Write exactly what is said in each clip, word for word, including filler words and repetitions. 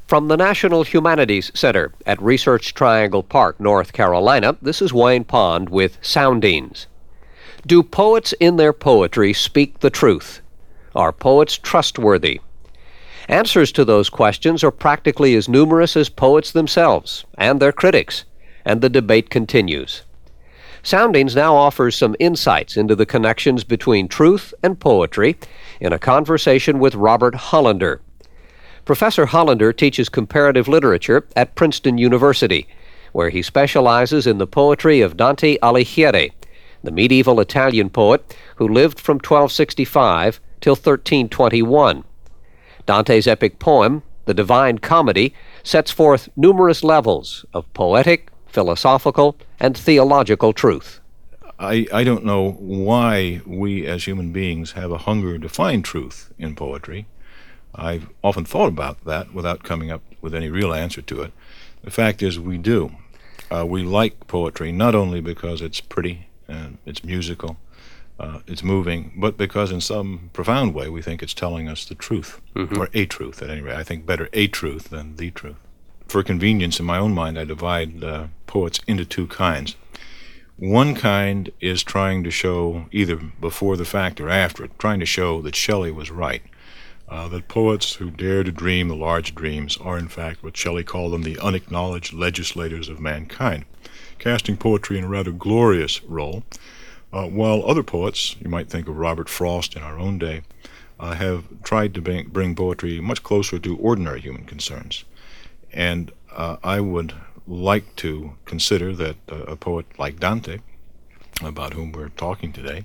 From the National Humanities Center at Research Triangle Park, North Carolina, this is Wayne Pond with Soundings. Do poets in their poetry speak the truth? Are poets trustworthy? Answers to those questions are practically as numerous as poets themselves and their critics, and the debate continues. Soundings now offers some insights into the connections between truth and poetry in a conversation with Robert Hollander. Professor Hollander teaches comparative literature at Princeton University, where he specializes in the poetry of Dante Alighieri, the medieval Italian poet who lived from twelve sixty-five till thirteen twenty-one. Dante's epic poem, The Divine Comedy, sets forth numerous levels of poetic, philosophical, and theological truth. I, I don't know why we as human beings have a hunger to find truth in poetry. I've often thought about that without coming up with any real answer to it. The fact is we do. Uh, we like poetry not only because it's pretty and it's musical, uh, it's moving, but because in some profound way we think it's telling us the truth, mm-hmm. or a truth at any rate. I think better a truth than the truth. For convenience, in my own mind, I divide uh, poets into two kinds. One kind is trying to show, either before the fact or after it, trying to show that Shelley was right. Uh, that poets who dare to dream the large dreams are in fact what Shelley called them, the unacknowledged legislators of mankind, casting poetry in a rather glorious role, uh, while other poets, you might think of Robert Frost in our own day, uh, have tried to bring, bring poetry much closer to ordinary human concerns. And uh, I would like to consider that uh, a poet like Dante, about whom we're talking today,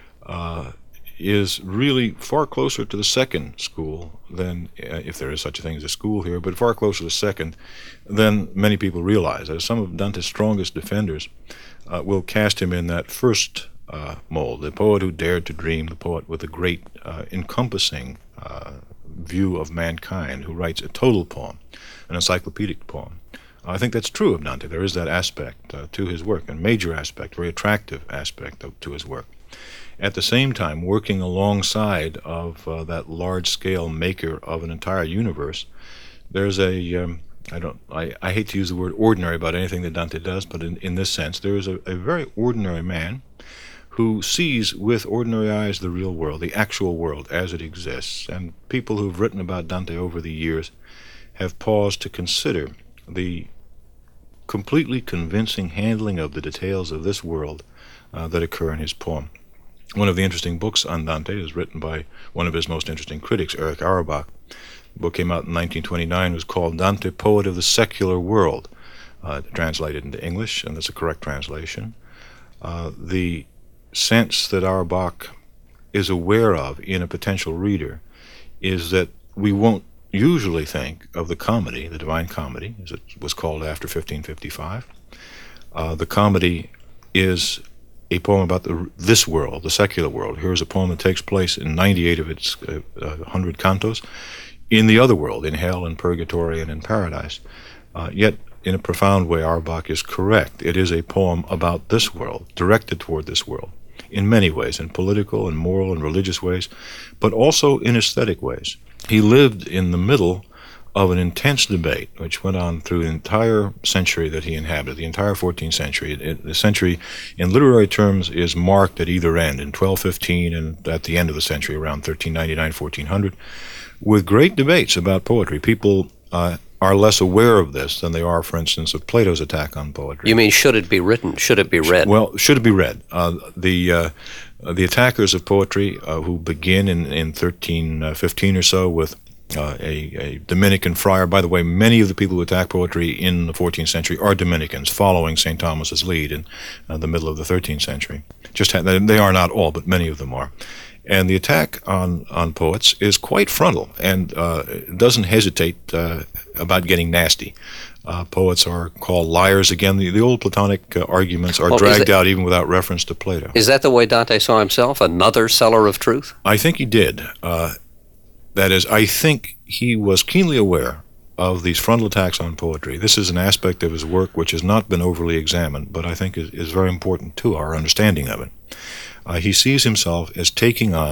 uh, is really far closer to the second school than, uh, if there is such a thing as a school here, but far closer to the second than many people realize. As some of Dante's strongest defenders uh, will cast him in that first uh, mold, the poet who dared to dream, the poet with a great uh, encompassing uh, view of mankind, who writes a total poem, an encyclopedic poem. I think that's true of Dante. There is that aspect uh, to his work, a major aspect, very attractive aspect of, to his work. At the same time, working alongside of uh, that large-scale maker of an entire universe, there's a, um, I don't, I, I hate to use the word ordinary about anything that Dante does, but in, in this sense, there is a, a very ordinary man who sees with ordinary eyes the real world, the actual world as it exists. And people who've written about Dante over the years have paused to consider the completely convincing handling of the details of this world uh, that occur in his poem. One of the interesting books on Dante is written by one of his most interesting critics, Erich Auerbach. The book came out in nineteen twenty-nine. It was called Dante, Poet of the Secular World, uh, translated into English, and that's a correct translation. Uh, the sense that Auerbach is aware of in a potential reader is that we won't usually think of the comedy, the Divine Comedy, as it was called after fifteen fifty-five. Uh, the comedy is a poem about the, this world, the secular world. Here's a poem that takes place in ninety-eight of its uh, uh, one hundred cantos in the other world, in hell and purgatory and in paradise. Uh, yet, in a profound way, Auerbach is correct. It is a poem about this world, directed toward this world, in many ways, in political and moral and religious ways, but also in aesthetic ways. He lived in the middle of an intense debate which went on through the entire century that he inhabited, the entire fourteenth century. It, the century, in literary terms, is marked at either end, in twelve fifteen and at the end of the century, around thirteen ninety-nine, fourteen hundred, with great debates about poetry. People uh, are less aware of this than they are, for instance, of Plato's attack on poetry. You mean, should it be written? Should it be read? Well, should it be read? Uh, the uh, the attackers of poetry, uh, who begin in, in thirteen fifteen or so with Uh, a, a Dominican friar. By the way, many of the people who attack poetry in the fourteenth century are Dominicans, following Saint Thomas's lead in uh, the middle of the thirteenth century. Just ha- they are not all, but many of them are. And the attack on, on poets is quite frontal and uh, doesn't hesitate uh, about getting nasty. Uh, poets are called liars again. The, the old Platonic uh, arguments are well, dragged it, out even without reference to Plato. Is that the way Dante saw himself, another seller of truth? I think he did. Uh, That is, I think he was keenly aware of these frontal attacks on poetry. This is an aspect of his work which has not been overly examined, but I think is, is very important to our understanding of it. Uh, he sees himself as taking on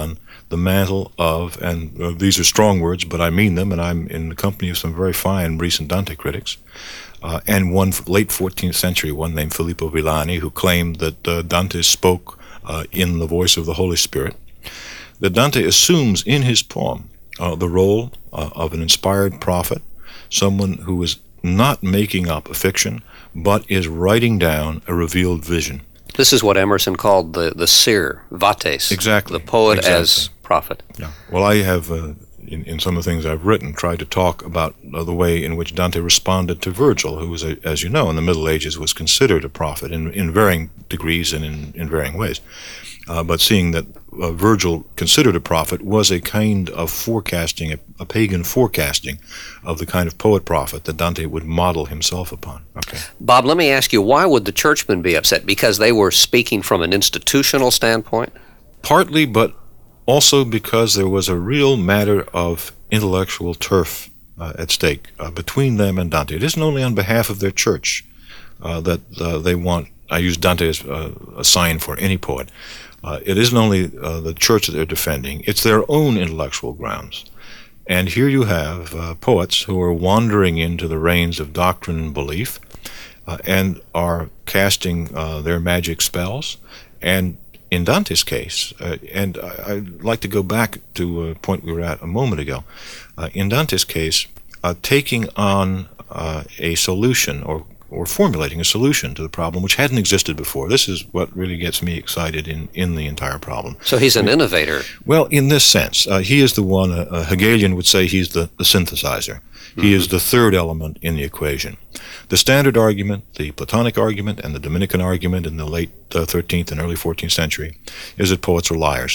the mantle of, and uh, these are strong words, but I mean them, and I'm in the company of some very fine recent Dante critics, uh, and one late fourteenth century one named Filippo Villani, who claimed that uh, Dante spoke uh, in the voice of the Holy Spirit, that Dante assumes in his poem uh, the role uh, of an inspired prophet, someone who is not making up a fiction, but is writing down a revealed vision. This is what Emerson called the, the seer, vates. Exactly. The poet exactly. as prophet. Yeah. Well, I have, uh, in, in some of the things I've written, tried to talk about uh, the way in which Dante responded to Virgil, who was, a, as you know, in the Middle Ages was considered a prophet in, in varying degrees and in, in varying ways. Uh, but seeing that uh, Virgil, considered a prophet, was a kind of forecasting, a, a pagan forecasting of the kind of poet-prophet that Dante would model himself upon. Okay. Bob, let me ask you, why would the churchmen be upset? Because they were speaking from an institutional standpoint? Partly, but also because there was a real matter of intellectual turf uh, at stake uh, between them and Dante. It isn't only on behalf of their church uh, that uh, they want, I use Dante as uh, a sign for any poet, Uh, it isn't only uh, the church that they're defending, it's their own intellectual grounds. And here you have uh, poets who are wandering into the reigns of doctrine and belief uh, and are casting uh, their magic spells. And in Dante's case, uh, and I, I'd like to go back to a point we were at a moment ago, uh, in Dante's case, uh, taking on uh, a solution or or formulating a solution to the problem which hadn't existed before. This is what really gets me excited in, in the entire problem. So he's an innovator. Well, in this sense, uh, he is the one, uh, uh, Hegelian would say he's the, the synthesizer. He mm-hmm. is the third element in the equation. The standard argument, the Platonic argument, and the Dominican argument in the late uh, thirteenth and early fourteenth century is that poets are liars.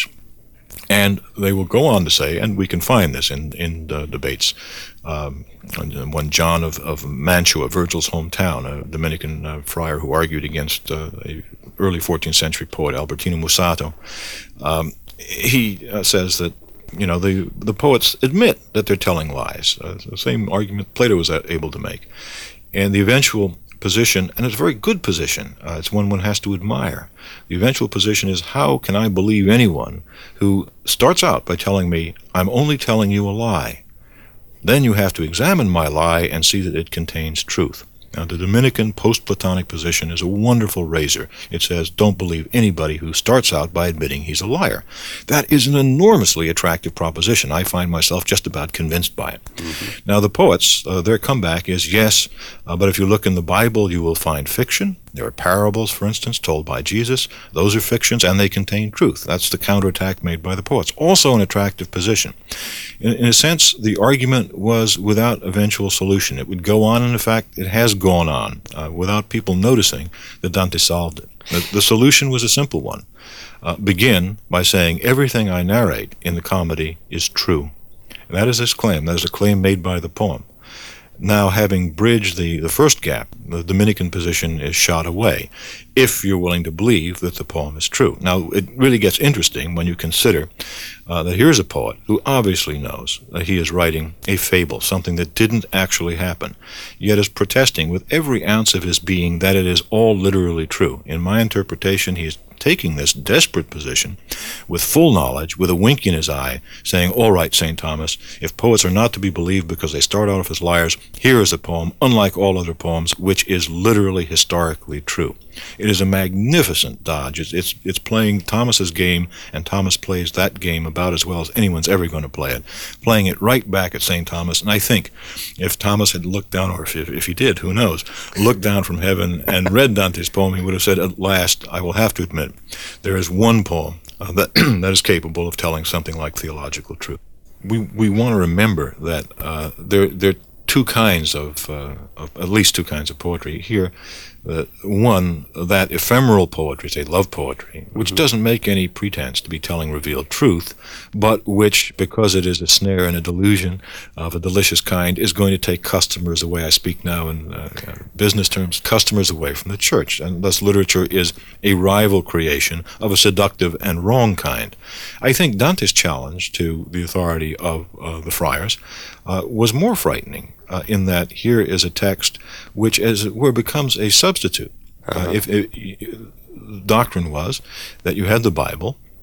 And they will go on to say, and we can find this in, in uh, debates, um, one John of, of Mantua, Virgil's hometown, a Dominican uh, friar who argued against uh, a early fourteenth century poet, Albertino Mussato, um, he uh, says that, you know, the, the poets admit that they're telling lies. Uh, the same argument Plato was able to make. And the eventual position, and it's a very good position, uh, it's one one has to admire. The eventual position is, how can I believe anyone who starts out by telling me, I'm only telling you a lie? Then you have to examine my lie and see that it contains truth. Now, the Dominican post-Platonic position is a wonderful razor. It says, don't believe anybody who starts out by admitting he's a liar. That is an enormously attractive proposition. I find myself just about convinced by it. Mm-hmm. Now, the poets, uh, their comeback is, yes, uh, but if you look in the Bible, you will find fiction. There are parables, for instance, told by Jesus. Those are fictions, and they contain truth. That's the counterattack made by the poets. Also an attractive position. In, in a sense, the argument was without eventual solution. It would go on, and in fact, it has gone on uh, without people noticing that Dante solved it. The, the solution was a simple one. Uh, begin by saying, everything I narrate in the comedy is true. And that is his claim. That is a claim made by the poem. Now, having bridged the, the first gap, the Dominican position is shot away, if you're willing to believe that the poem is true. Now, it really gets interesting when you consider uh, that here's a poet who obviously knows that he is writing a fable, something that didn't actually happen, yet is protesting with every ounce of his being that it is all literally true. In my interpretation, he is taking this desperate position with full knowledge, with a wink in his eye, saying, all right, Saint Thomas, if poets are not to be believed because they start off as liars, here is a poem, unlike all other poems, which is literally historically true. It is a magnificent dodge. It's, it's, it's playing Thomas's game, and Thomas plays that game about as well as anyone's ever going to play it, playing it right back at Saint Thomas. And I think if Thomas had looked down, or if, if he did, who knows, looked down from heaven and read Dante's poem, he would have said, at last, I will have to admit, there is one poem uh, that, that is capable of telling something like theological truth. We we want to remember that uh, there, there are two kinds of, uh, of, at least two kinds of poetry here. Uh, one, that ephemeral poetry, say love poetry, which mm-hmm. doesn't make any pretense to be telling revealed truth, but which, because it is a snare and a delusion of a delicious kind, is going to take customers away. I speak now in uh, business terms, customers away from the church. And thus literature is a rival creation of a seductive and wrong kind. I think Dante's challenge to the authority of uh, the friars uh, was more frightening. Uh, in that here is a text which, as it were, becomes a substitute. Uh-huh. Uh, if, if, if doctrine was that you had the Bible,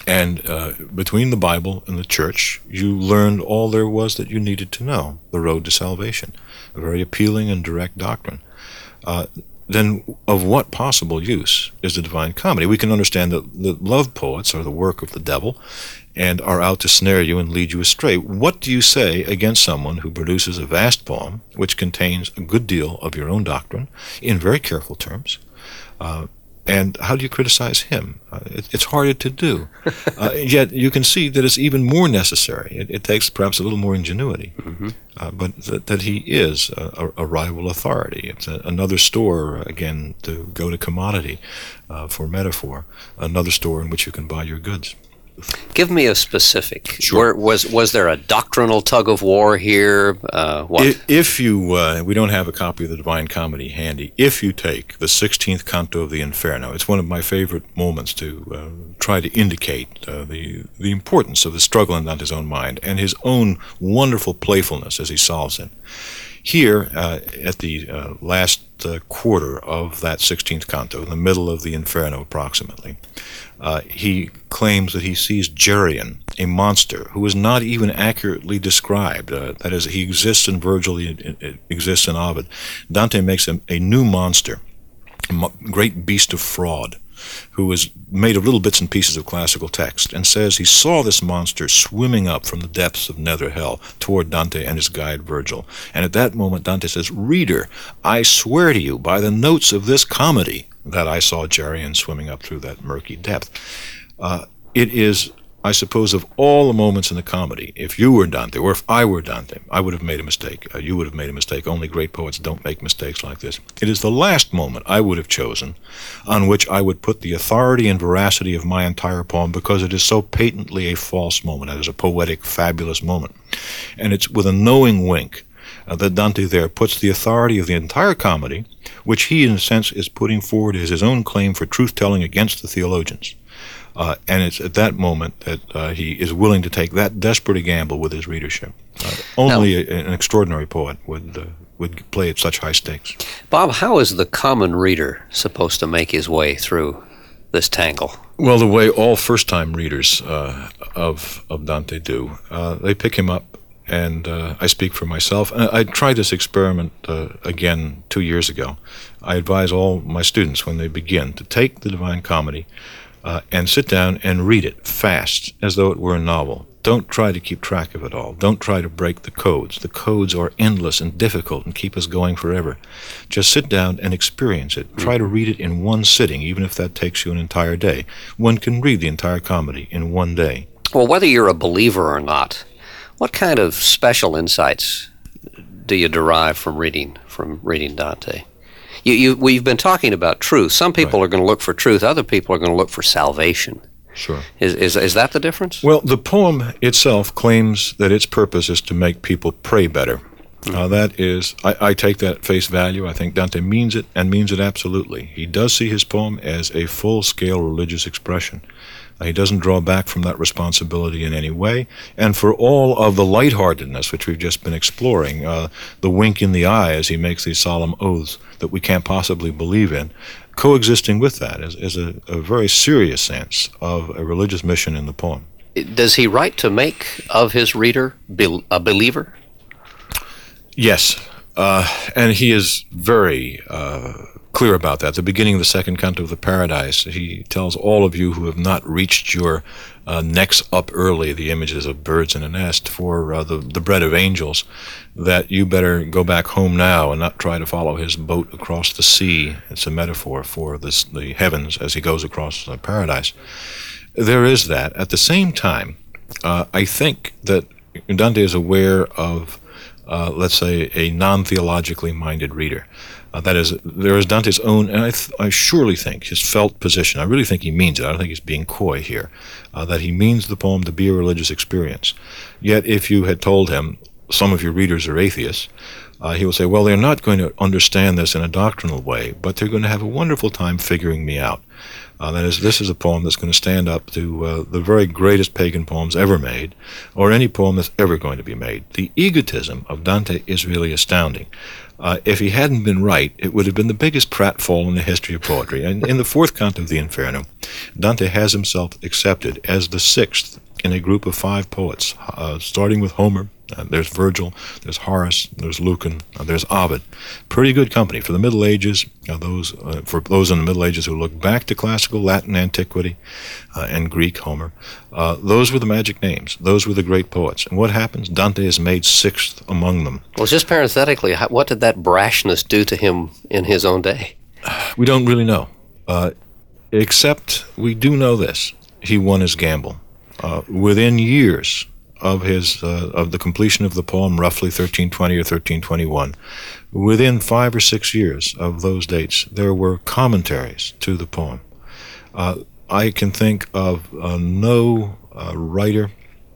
And uh, between the Bible and the church, you learned all there was that you needed to know, the road to salvation, a very appealing and direct doctrine. Uh, then of what possible use is the Divine Comedy? We can understand that the love poets are the work of the devil and are out to snare you and lead you astray. What do you say against someone who produces a vast poem which contains a good deal of your own doctrine in very careful terms? Uh, and how do you criticize him? Uh, it, it's harder to do. Uh, yet you can see that it's even more necessary. It, it takes perhaps a little more ingenuity. Mm-hmm. Uh, but th- that he is a, a rival authority. It's a, another store, again, to go to commodity uh, for metaphor, another store in which you can buy your goods. Give me a specific. Sure. Where, was was there a doctrinal tug of war here? Uh, what? If, if you, uh, we don't have a copy of the Divine Comedy handy. If you take the sixteenth canto of the Inferno, it's one of my favorite moments to uh, try to indicate uh, the the importance of the struggle in Dante's own mind and his own wonderful playfulness as he solves it. Here, uh, at the uh, last uh, quarter of that sixteenth canto, in the middle of the Inferno approximately, uh, he claims that he sees Geryon, a monster who is not even accurately described. Uh, that is, he exists in Virgil, he he exists in Ovid. Dante makes him a new monster, a mo- great beast of fraud, who is made of little bits and pieces of classical text, and says he saw this monster swimming up from the depths of nether hell toward Dante and his guide Virgil. And at that moment Dante says, "Reader, I swear to you by the notes of this comedy that I saw Geryon swimming up through that murky depth." Uh, it is, I suppose, of all the moments in the comedy, if you were Dante, or if I were Dante, I would have made a mistake. Uh, you would have made a mistake. Only great poets don't make mistakes like this. It is the last moment I would have chosen on which I would put the authority and veracity of my entire poem, because it is so patently a false moment. It is a poetic, fabulous moment. And it's with a knowing wink uh, that Dante there puts the authority of the entire comedy, which he, in a sense, is putting forward as his own claim for truth-telling against the theologians. Uh, and it's at that moment that uh, he is willing to take that desperate a gamble with his readership. Uh, only now, a, an extraordinary poet would uh, would play at such high stakes. Bob, how is the common reader supposed to make his way through this tangle? Well, the way all first-time readers uh, of of Dante do. Uh, they pick him up, and uh, I speak for myself. I, I tried this experiment uh, again two years ago. I advise all my students when they begin to take the Divine Comedy Uh, and sit down and read it fast, as though it were a novel. Don't try to keep track of it all. Don't try to break the codes. The codes are endless and difficult and keep us going forever. Just sit down and experience it. Try to read it in one sitting, even if that takes you an entire day. One can read the entire comedy in one day. Well, whether you're a believer or not, what kind of special insights do you derive from reading from reading Dante? You, you, we've been talking about truth. Some people Right. are going to look for truth. Other people are going to look for salvation. Sure. Is, is is that the difference? Well, the poem itself claims that its purpose is to make people pray better. Mm-hmm. Uh, that is, I, I take that at face value. I think Dante means it, and means it absolutely. He does see his poem as a full-scale religious expression. Uh, he doesn't draw back from that responsibility in any way. And for all of the lightheartedness which we've just been exploring, uh, the wink in the eye as he makes these solemn oaths that we can't possibly believe in, coexisting with that is, is a, a very serious sense of a religious mission in the poem. Does he write to make of his reader be, a believer? Yes, uh, and he is very uh, clear about that. At the beginning of the second canto of the Paradise, he tells all of you who have not reached your uh, necks up early, the images of birds in a nest, for uh, the, the bread of angels, that you better go back home now and not try to follow his boat across the sea. It's a metaphor for this, the heavens as he goes across uh, Paradise. There is that. At the same time, uh, I think that Dante is aware of Uh, let's say, a non-theologically minded reader. Uh, that is, there is Dante's own, and I, th- I surely think, his felt position. I really think he means it. I don't think he's being coy here, uh, that he means the poem to be a religious experience. Yet, if you had told him, some of your readers are atheists, Uh, he will say, well, they're not going to understand this in a doctrinal way, but they're going to have a wonderful time figuring me out. Uh, that is, this is a poem that's going to stand up to uh, the very greatest pagan poems ever made, or any poem that's ever going to be made. The egotism of Dante is really astounding. Uh, if he hadn't been right, it would have been the biggest pratfall in the history of poetry. And in the fourth canto of the Inferno, Dante has himself accepted as the sixth in a group of five poets, uh, starting with Homer. Uh, there's Virgil, there's Horace, there's Lucan, uh, there's Ovid. Pretty good company for the Middle Ages. Uh, those uh, for those in the Middle Ages who look back to classical Latin antiquity uh, and Greek Homer, uh, those were the magic names. Those were the great poets. And what happens? Dante is made sixth among them. Well, just parenthetically, how, what did that brashness do to him in his own day? We don't really know, uh, except we do know this: he won his gamble uh, within years of his uh, of the completion of the poem, roughly thirteen twenty or thirteen twenty-one. Within five or six years of those dates, there were commentaries to the poem. Uh, I can think of uh, no uh, writer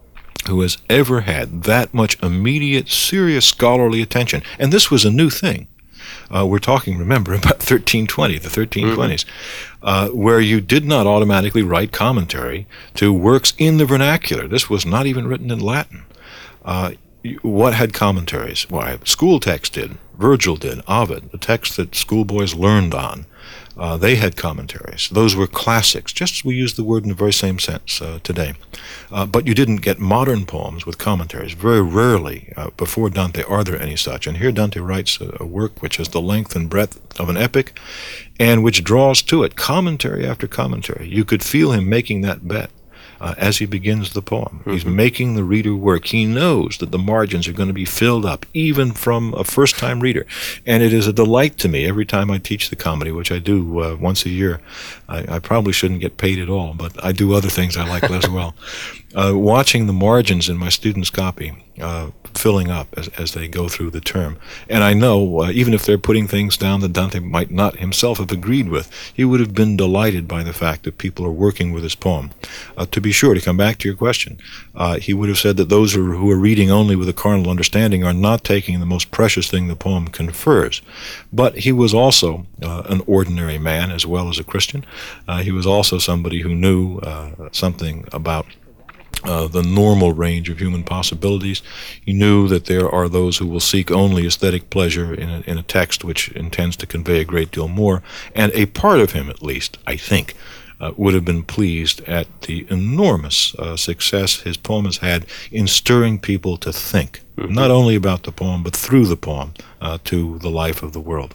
who has ever had that much immediate, serious scholarly attention. And this was a new thing. Uh, we're talking, remember, about thirteen twenty, the thirteen twenties, mm-hmm. uh, where you did not automatically write commentary to works in the vernacular. This was not even written in Latin. Uh, what had commentaries? Why, school texts did. Virgil did. Ovid, the texts that schoolboys learned on. Uh, they had commentaries. Those were classics, just as we use the word in the very same sense uh, today. Uh, but you didn't get modern poems with commentaries. Very rarely, uh, before Dante, are there any such. And here Dante writes a, a work which has the length and breadth of an epic, and which draws to it commentary after commentary. You could feel him making that bet uh, as he begins the poem. Mm-hmm. He's making the reader work. He knows that the margins are going to be filled up, even from a first-time reader. And it is a delight to me every time I teach the comedy, which I do uh, once a year. I, I probably shouldn't get paid at all, but I do other things I like as well. Uh, watching the margins in my students' copy uh, filling up as, as they go through the term. And I know, uh, even if they're putting things down that Dante might not himself have agreed with, he would have been delighted by the fact that people are working with his poem. Uh, to be sure, to come back to your question, uh, he would have said that those who are, who are reading only with a carnal understanding are not taking the most precious thing the poem confers. But he was also uh, an ordinary man as well as a Christian. Uh, he was also somebody who knew uh, something about Uh, the normal range of human possibilities. He knew that there are those who will seek only aesthetic pleasure in a, in a text which intends to convey a great deal more, and a part of him, at least, I think, uh, would have been pleased at the enormous uh, success his poem has had in stirring people to think, mm-hmm. not only about the poem, but through the poem, uh, to the life of the world.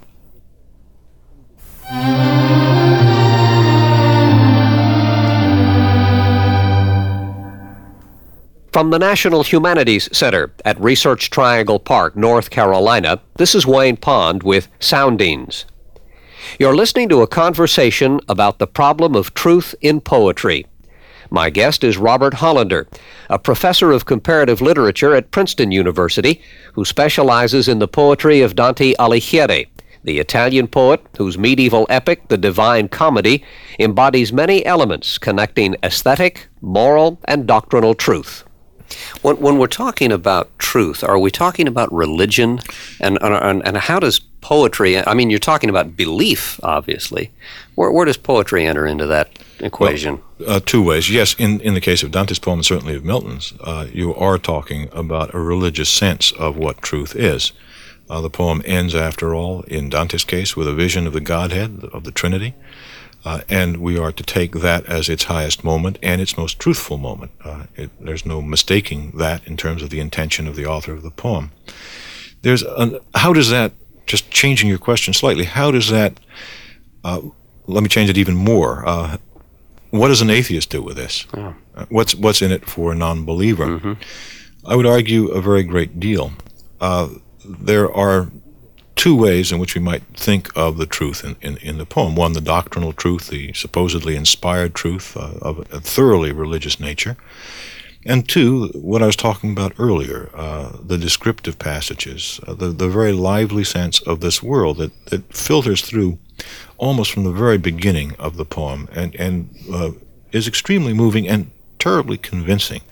From the National Humanities Center at Research Triangle Park, North Carolina, this is Wayne Pond with Soundings. You're listening to a conversation about the problem of truth in poetry. My guest is Robert Hollander, a professor of comparative literature at Princeton University, who specializes in the poetry of Dante Alighieri, the Italian poet whose medieval epic, The Divine Comedy, embodies many elements connecting aesthetic, moral, and doctrinal truth. When, when we're talking about truth, are we talking about religion? And, and, and how does poetry, I mean, you're talking about belief, obviously. Where, where does poetry enter into that equation? Well, uh, two ways. Yes, in, in the case of Dante's poem, and certainly of Milton's, uh, you are talking about a religious sense of what truth is. Uh, the poem ends, after all, in Dante's case, with a vision of the Godhead, of the Trinity. Uh, and we are to take that as its highest moment and its most truthful moment. Uh, it, there's no mistaking that in terms of the intention of the author of the poem. There's an, how does that, just changing your question slightly, how does that, uh, let me change it even more. Uh, what does an atheist do with this? Oh. Uh, what's, what's in it for a non-believer? Mm-hmm. I would argue a very great deal. Uh, there are two ways in which we might think of the truth in, in, in the poem. One, the doctrinal truth, the supposedly inspired truth uh, of a thoroughly religious nature. And two, what I was talking about earlier, uh, the descriptive passages, uh, the, the very lively sense of this world that, that filters through almost from the very beginning of the poem and, and uh, is extremely moving and terribly convincing.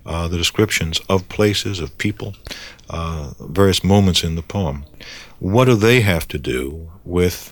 uh, the descriptions of places, of people, uh, various moments in the poem. What do they have to do with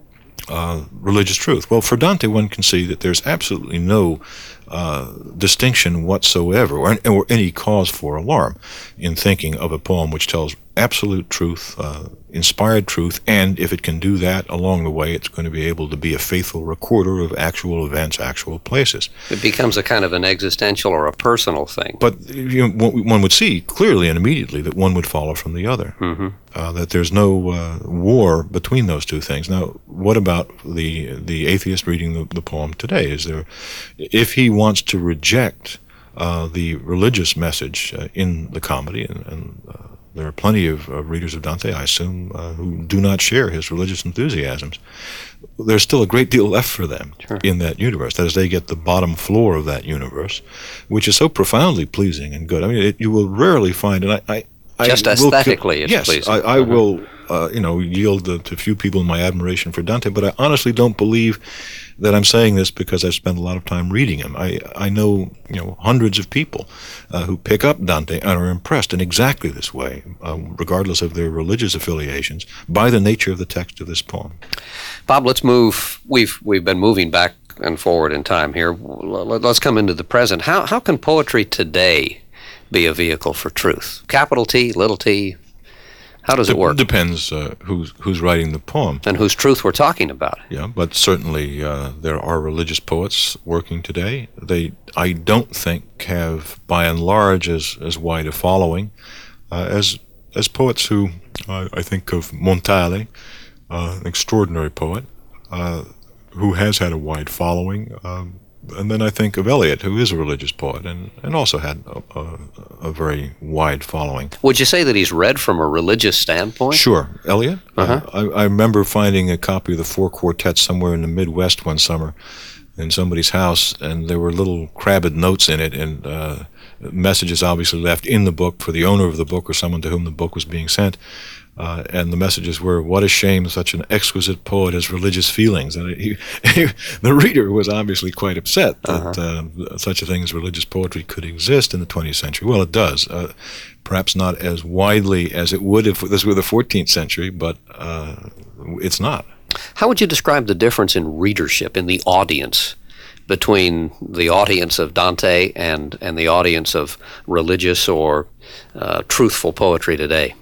uh, religious truth? Well, for Dante, one can see that there's absolutely no uh, distinction whatsoever, or, or any cause for alarm in thinking of a poem which tells absolute truth, uh, inspired truth, and if it can do that along the way, it's going to be able to be a faithful recorder of actual events, actual places. It becomes a kind of an existential or a personal thing. But you know, one would see clearly and immediately that one would follow from the other, mm-hmm. uh, that there's no uh, war between those two things. Now, what about the the atheist reading the, the poem today? Is there, if he wants to reject uh, the religious message uh, in the comedy, and, and uh, there are plenty of uh, readers of Dante, I assume, uh, who do not share his religious enthusiasms, there's still a great deal left for them sure. in that universe. That is, they get the bottom floor of that universe, which is so profoundly pleasing and good. I mean, it, you will rarely find, and I... I Just I aesthetically will, it's yes, pleasing. I, I uh-huh. will, uh, you know, yield the, to few people in my admiration for Dante, but I honestly don't believe that I'm saying this because I've spent a lot of time reading him. I, I know, you know, hundreds of people uh, who pick up Dante and are impressed in exactly this way, uh, regardless of their religious affiliations, by the nature of the text of this poem. Bob, let's move. We've we've been moving back and forward in time here. Let's come into the present. How how can poetry today be a vehicle for truth? Capital T, little t. How does it work? Depends uh, who's who's writing the poem and whose truth we're talking about. Yeah, but certainly uh, there are religious poets working today. They, I don't think, have by and large as as wide a following uh, as as poets who uh, I think of Montale, uh, an extraordinary poet uh, who has had a wide following. Um, And then I think of Eliot, who is a religious poet and, and also had a, a, a very wide following. Would you say that he's read from a religious standpoint? Sure. Eliot? Uh-huh. Uh, I, I remember finding a copy of the Four Quartets somewhere in the Midwest one summer in somebody's house, and there were little crabbed notes in it and uh, messages obviously left in the book for the owner of the book or someone to whom the book was being sent. Uh, and the messages were, "What a shame such an exquisite poet has religious feelings." And he, he, the reader was obviously quite upset that uh-huh. uh, such a thing as religious poetry could exist in the twentieth century. Well, it does. Uh, perhaps not as widely as it would if this were the fourteenth century, but uh, it's not. How would you describe the difference in readership, in the audience, between the audience of Dante and, and the audience of religious or uh, truthful poetry today?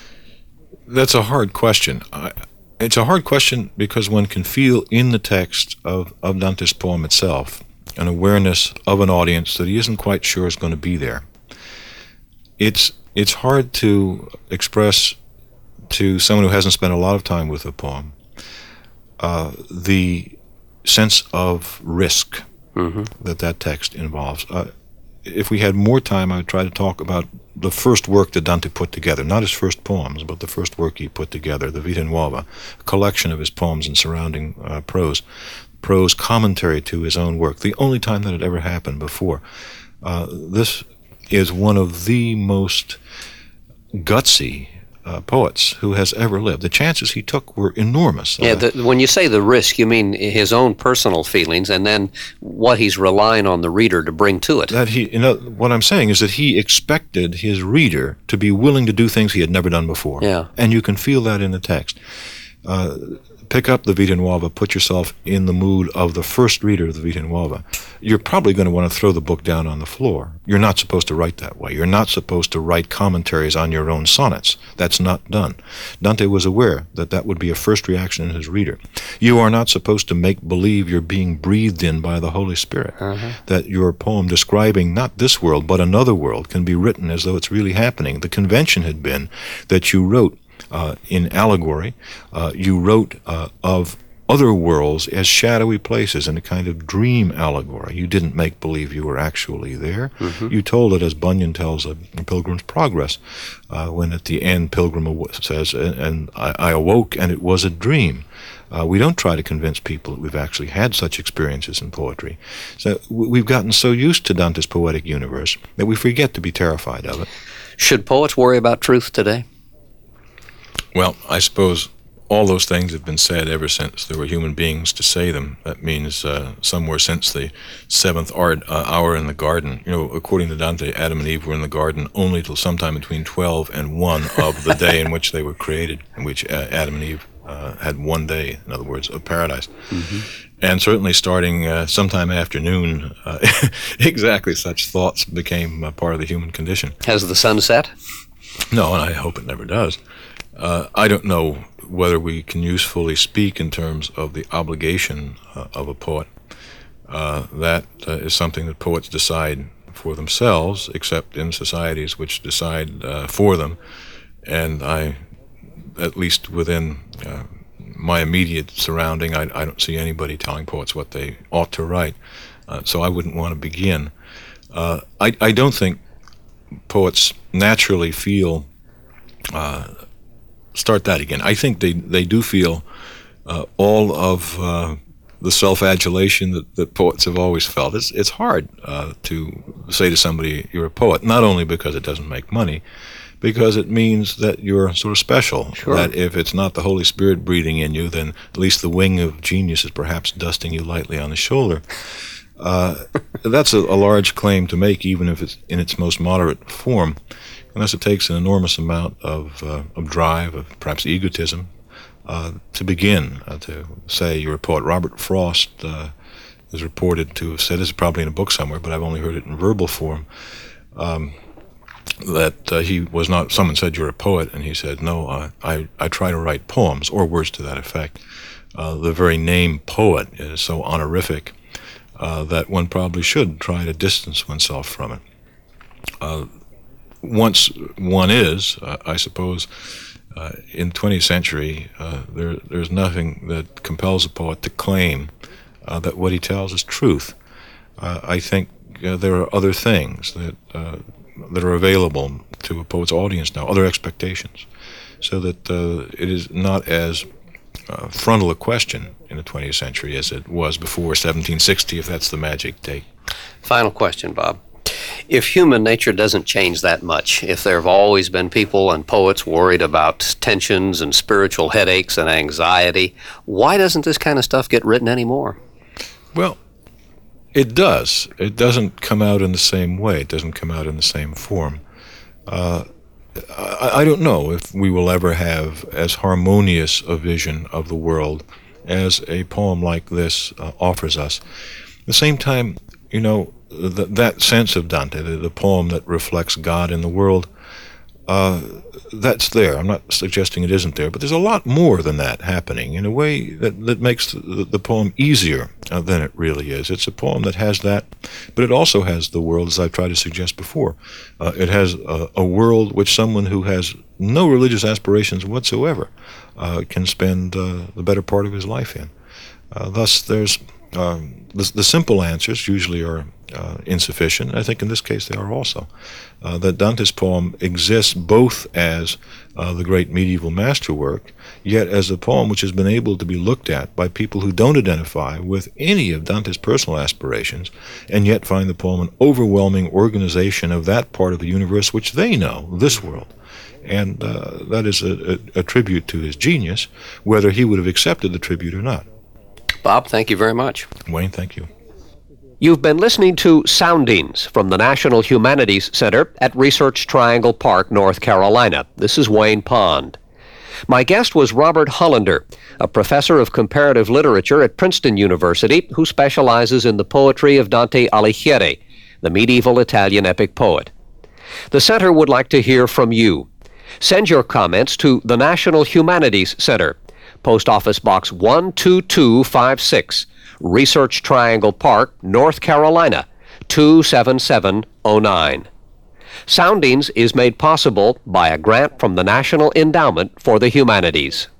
That's a hard question. I, it's a hard question because one can feel in the text of, of Dante's poem itself an awareness of an audience that he isn't quite sure is going to be there. It's it's hard to express to someone who hasn't spent a lot of time with a poem uh, the sense of risk mm-hmm. that that text involves. Uh, if we had more time, I would try to talk about the first work that Dante put together, not his first poems, but the first work he put together, the Vita Nuova, a collection of his poems and surrounding uh, prose, prose commentary to his own work, the only time that had ever happened before. Uh, this is one of the most gutsy uh, poets who has ever lived. The chances he took were enormous. Yeah, Uh, the, when you say the risk, you mean his own personal feelings and then what he's relying on the reader to bring to it. That he, you know, what I'm saying is that he expected his reader to be willing to do things he had never done before. Yeah. And you can feel that in the text. Uh, pick up the Vita Nuova, put yourself in the mood of the first reader of the Vita Nuova. You're probably going to want to throw the book down on the floor. You're not supposed to write that way. You're not supposed to write commentaries on your own sonnets. That's not done. Dante was aware that that would be a first reaction in his reader. You are not supposed to make believe you're being breathed in by the Holy Spirit. Uh-huh. That your poem describing not this world but another world can be written as though it's really happening. The convention had been that you wrote Uh, in allegory, uh, you wrote uh, of other worlds as shadowy places in a kind of dream allegory. You didn't make believe you were actually there. Mm-hmm. You told it as Bunyan tells of Pilgrim's Progress, uh, when at the end Pilgrim aw- says, and I, I awoke and it was a dream. Uh, we don't try to convince people that we've actually had such experiences in poetry. So w- we've gotten so used to Dante's poetic universe that we forget to be terrified of it. Should poets worry about truth today? Well, I suppose all those things have been said ever since there were human beings to say them. That means uh, somewhere since the seventh art, uh, hour in the garden. You know, according to Dante, Adam and Eve were in the garden only till sometime between twelve and one of the day in which they were created, in which uh, Adam and Eve uh, had one day, in other words, of paradise. Mm-hmm. And certainly starting uh, sometime after noon, uh, exactly such thoughts became uh, part of the human condition. Has the sun set? No, and I hope it never does. Uh, I don't know whether we can usefully speak in terms of the obligation uh, of a poet. Uh, that uh, is something that poets decide for themselves, except in societies which decide uh, for them. And I, at least within uh, my immediate surrounding, I, I don't see anybody telling poets what they ought to write. Uh, so I wouldn't want to begin. Uh, I, I don't think poets naturally feel uh, start that again. I think they, they do feel uh, all of uh, the self-adulation that, that poets have always felt. It's, it's hard uh, to say to somebody you're a poet, not only because it doesn't make money, because it means that you're sort of special. Sure. That if it's not the Holy Spirit breathing in you, then at least the wing of genius is perhaps dusting you lightly on the shoulder. Uh, that's a, a large claim to make, even if it's in its most moderate form, unless it takes an enormous amount of, uh, of drive, of perhaps egotism, uh, to begin uh, to say you're a poet. Robert Frost uh, is reported to have said, this is probably in a book somewhere, but I've only heard it in verbal form, um, that uh, he was not, someone said, you're a poet, and he said, no, uh, I, I try to write poems, or words to that effect. Uh, the very name poet is so honorific uh, that one probably should try to distance oneself from it. Uh, once one is, uh, I suppose, uh, in the twentieth century, uh, there, there's nothing that compels a poet to claim uh, that what he tells is truth. Uh, I think uh, there are other things that uh, that are available to a poet's audience now, other expectations, so that uh, it is not as uh, frontal a question in the twentieth century as it was before seventeen sixty, if that's the magic date. Final question, Bob. If human nature doesn't change that much, if there have always been people and poets worried about tensions and spiritual headaches and anxiety, why doesn't this kind of stuff get written anymore? Well, it does. It doesn't come out in the same way. It doesn't come out in the same form. Uh, I, I don't know if we will ever have as harmonious a vision of the world as a poem like this uh, offers us. At the same time, you know, th- that sense of Dante, the, the poem that reflects God in the world, uh, that's there. I'm not suggesting it isn't there, but there's a lot more than that happening in a way that, that makes the, the poem easier uh, than it really is. It's a poem that has that, but it also has the world, as I've tried to suggest before. Uh, it has a, a world which someone who has no religious aspirations whatsoever uh, can spend uh, the better part of his life in. Uh, thus, there's um, the, the simple answers usually are uh, insufficient. I think in this case they are also. Uh, that Dante's poem exists both as uh, the great medieval masterwork, yet as a poem which has been able to be looked at by people who don't identify with any of Dante's personal aspirations, and yet find the poem an overwhelming organization of that part of the universe which they know, this world. And uh, that is a, a, a tribute to his genius, whether he would have accepted the tribute or not. Bob, thank you very much. Wayne, thank you. You've been listening to Soundings from the National Humanities Center at Research Triangle Park, North Carolina. This is Wayne Pond. My guest was Robert Hollander, a professor of comparative literature at Princeton University who specializes in the poetry of Dante Alighieri, the medieval Italian epic poet. The center would like to hear from you. Send your comments to the National Humanities Center, Post Office Box one two two five six, Research Triangle Park, North Carolina, two seven seven oh nine. Soundings is made possible by a grant from the National Endowment for the Humanities.